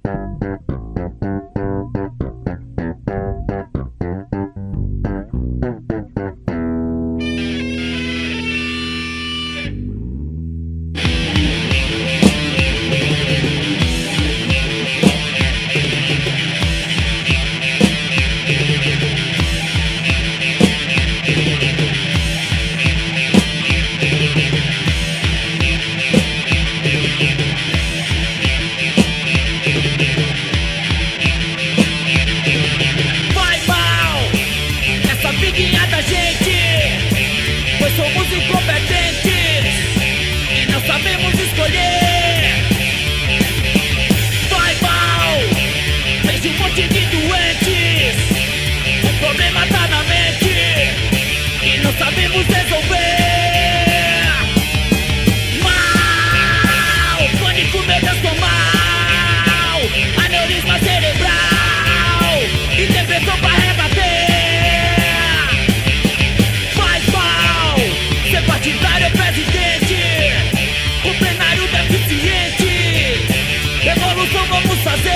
Vai mal essa vidinha da gente, pois somos incompetentes e não sabemos escolher. Vai mal, vejo um monte de doentes, o problema tá na mente e não sabemos resolver. Mal, pânico, medo, mal, aneurisma cerebral e depressão pra rebater. Faz mal, ser partidário é presidente, o plenário deficiente, revolução vamos fazer.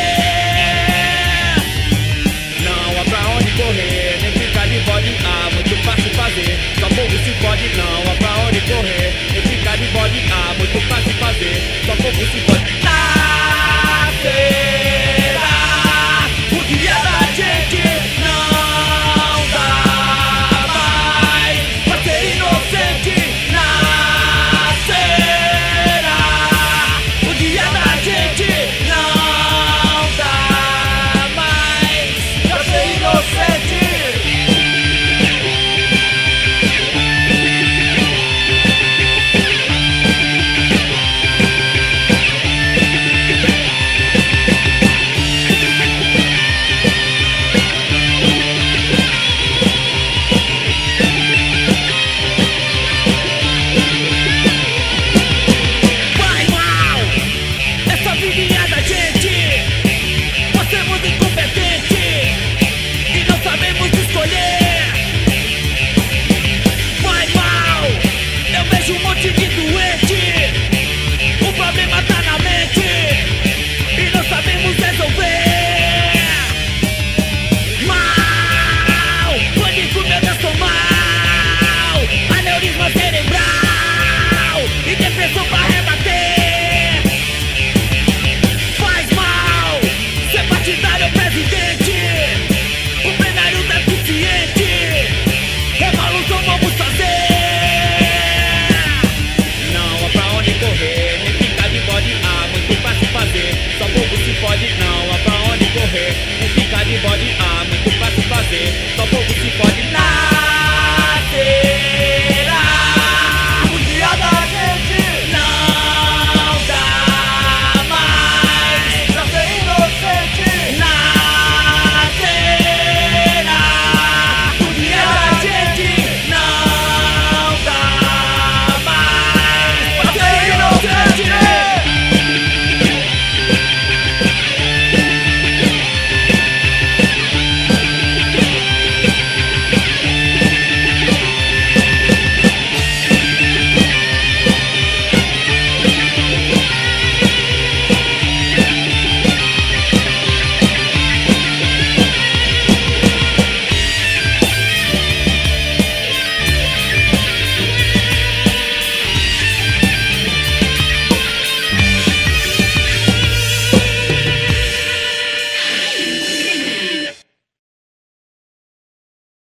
Não há pra onde correr, nem ficar de bode, muito fácil fazer, só povo se pode. Não há pra onde correr, nem ficar de bode, muito fácil fazer, só povo se pode.